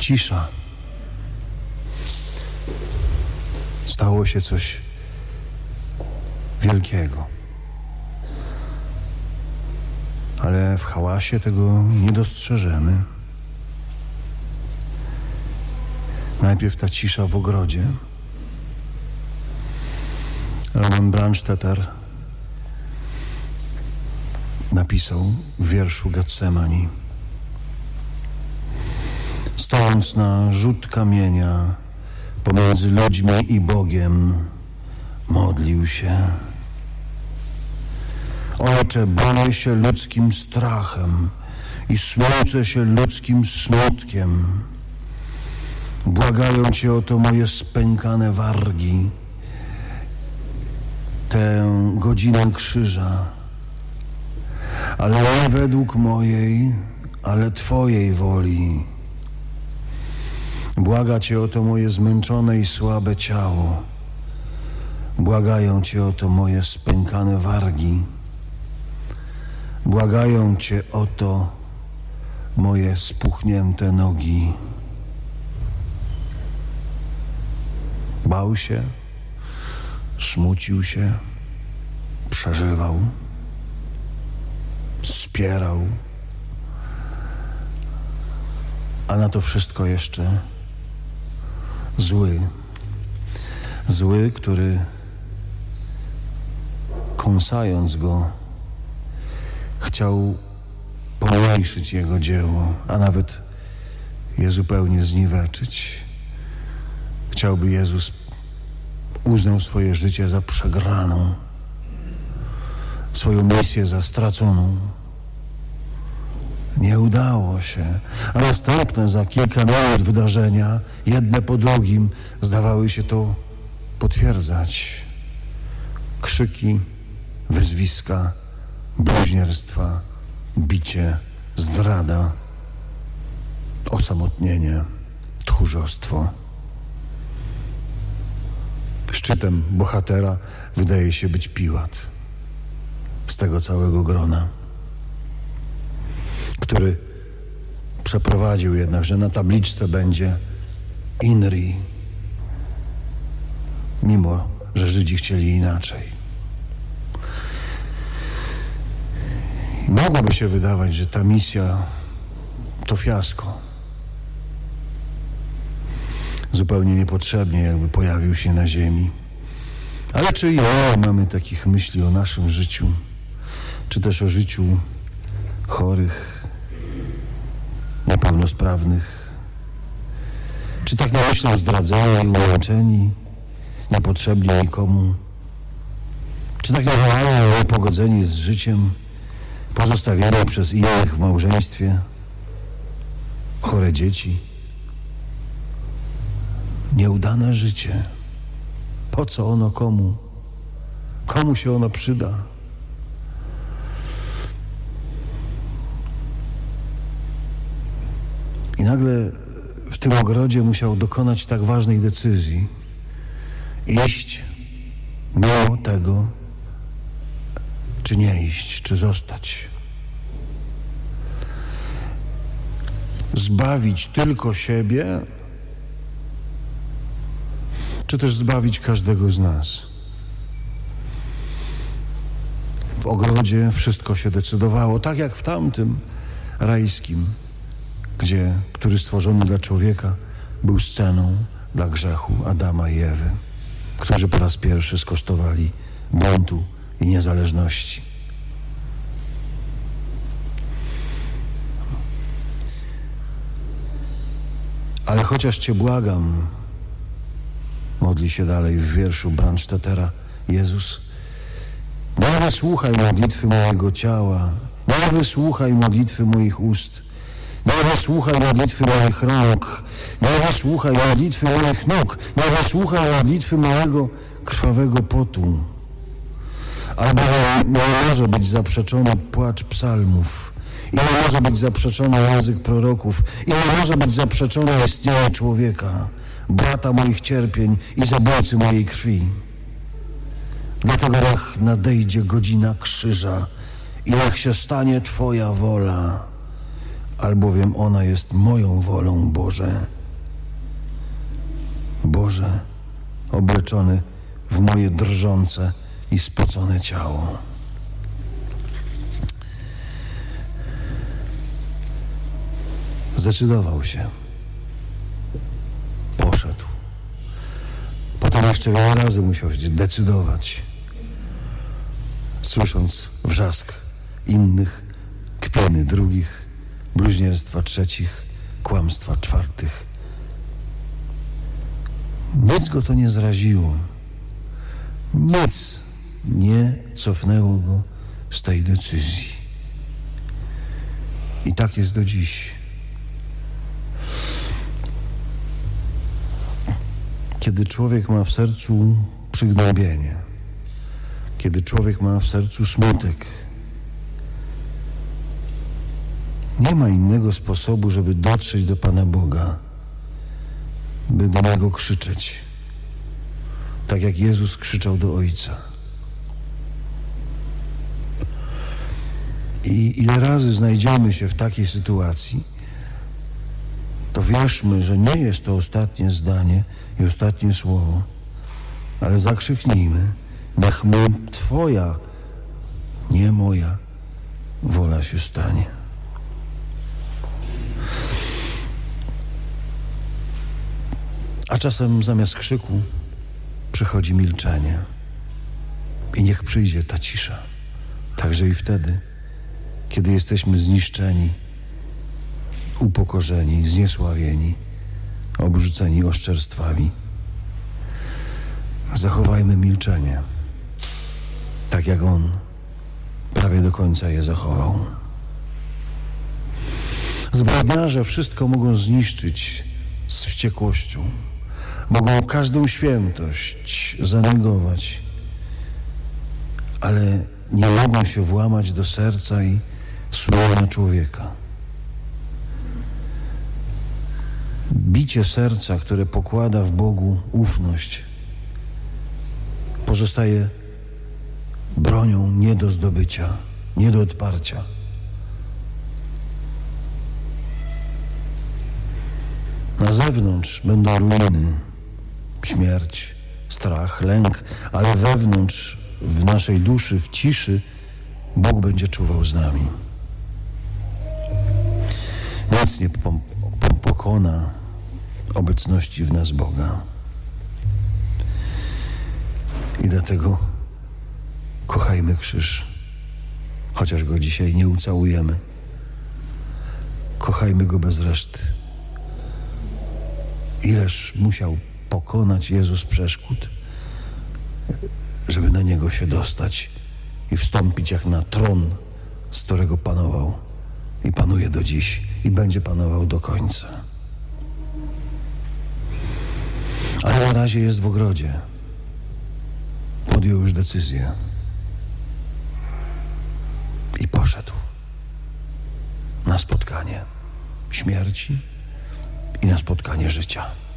Cisza. Stało się coś wielkiego. Ale w hałasie tego nie dostrzeżemy. Najpierw ta cisza w ogrodzie. Roman Brandstätter napisał w wierszu Getsemani: stojąc na rzut kamienia pomiędzy ludźmi i Bogiem, modlił się: Ojcze, boję się ludzkim strachem i smucę się ludzkim smutkiem. Błagają Cię o to moje spękane wargi, tę godzinę krzyża, ale nie według mojej, ale Twojej woli. Błaga Cię o to moje zmęczone i słabe ciało. Błagają Cię o to moje spękane wargi. Błagają Cię o to moje spuchnięte nogi. Bał się, smucił się, przeżywał, spierał, a na to wszystko jeszcze zły, który kąsając go chciał pomniejszyć jego dzieło, a nawet je zupełnie zniweczyć. Chciałby Jezus uznał swoje życie za przegraną, swoją misję za straconą. Nie udało się, a następne za kilka minut wydarzenia, jedne po drugim, zdawały się to potwierdzać. Krzyki, wyzwiska, bluźnierstwa, bicie, zdrada, osamotnienie, tchórzostwo. Szczytem bohatera wydaje się być Piłat z tego całego grona, który przeprowadził jednak, że na tabliczce będzie Inri, mimo że Żydzi chcieli inaczej. I mogłoby się wydawać, że ta misja to fiasko. Zupełnie niepotrzebnie jakby pojawił się na ziemi. Ale czy mamy takich myśli o naszym życiu, czy też o życiu chorych, niepełnosprawnych? Czy tak nie myślą zdradzeni, ułączeni, niepotrzebni nikomu? Czy tak nie wołają niepogodzeni z życiem, pozostawieni przez innych w małżeństwie, chore dzieci? Nieudane życie. Po co ono komu? Komu się ono przyda? I nagle w tym ogrodzie musiał dokonać tak ważnej decyzji. Iść mimo tego, czy nie iść, czy zostać. Zbawić tylko siebie, czy też zbawić każdego z nas. W ogrodzie wszystko się decydowało, tak jak w tamtym rajskim, który stworzony dla człowieka był sceną dla grzechu Adama i Ewy, którzy po raz pierwszy skosztowali buntu i niezależności. Ale chociaż Cię błagam, modli się dalej w wierszu Brandstättera Jezus, nie wysłuchaj modlitwy mojego ciała, nie wysłuchaj modlitwy moich ust, nie wysłuchaj modlitwy moich rąk, nie wysłuchaj modlitwy moich nóg, nie wysłuchaj modlitwy mojego krwawego potu. Albowiem nie może być zaprzeczony płacz psalmów, i nie może być zaprzeczony język proroków, i nie może być zaprzeczone istnienie człowieka, brata moich cierpień i zabójcy mojej krwi. Dlatego niech nadejdzie godzina krzyża i niech się stanie Twoja wola, albowiem ona jest moją wolą, Boże. Boże, obleczony w moje drżące i spocone ciało. Zdecydował się. Poszedł. Potem jeszcze wiele razy musiał się decydować, słysząc wrzask innych, kpieny drugich, bluźnierstwa trzecich, kłamstwa czwartych. Nic go to nie zraziło. Nic nie cofnęło go z tej decyzji. I tak jest do dziś. Kiedy człowiek ma w sercu przygnębienie, kiedy człowiek ma w sercu smutek, nie ma innego sposobu, żeby dotrzeć do Pana Boga, by do Niego krzyczeć, tak jak Jezus krzyczał do Ojca. I ile razy znajdziemy się w takiej sytuacji, to wierzmy, że nie jest to ostatnie zdanie i ostatnie słowo, ale zakrzyknijmy: niech Twoja, nie moja wola się stanie. A czasem zamiast krzyku przychodzi milczenie. I niech przyjdzie ta cisza, także i wtedy, kiedy jesteśmy zniszczeni, upokorzeni, zniesławieni, obrzuceni oszczerstwami. Zachowajmy milczenie, tak jak On prawie do końca je zachował. Zbrodniarze wszystko mogą zniszczyć z wściekłością. Mogą każdą świętość zanegować, ale nie mogą się włamać do serca i sumienia człowieka. Bicie serca, które pokłada w Bogu ufność, pozostaje bronią nie do zdobycia, nie do odparcia. Na zewnątrz będą ruiny, śmierć, strach, lęk, ale wewnątrz, w naszej duszy, w ciszy, Bóg będzie czuwał z nami. Nic nie pokona obecności w nas Boga. I dlatego kochajmy krzyż, chociaż go dzisiaj nie ucałujemy. Kochajmy go bez reszty. Ileż musiał pokonać Jezus przeszkód, żeby na Niego się dostać i wstąpić jak na tron, z którego panował i panuje do dziś i będzie panował do końca. Ale na razie jest w ogrodzie. Podjął już decyzję i poszedł na spotkanie śmierci i na spotkanie życia.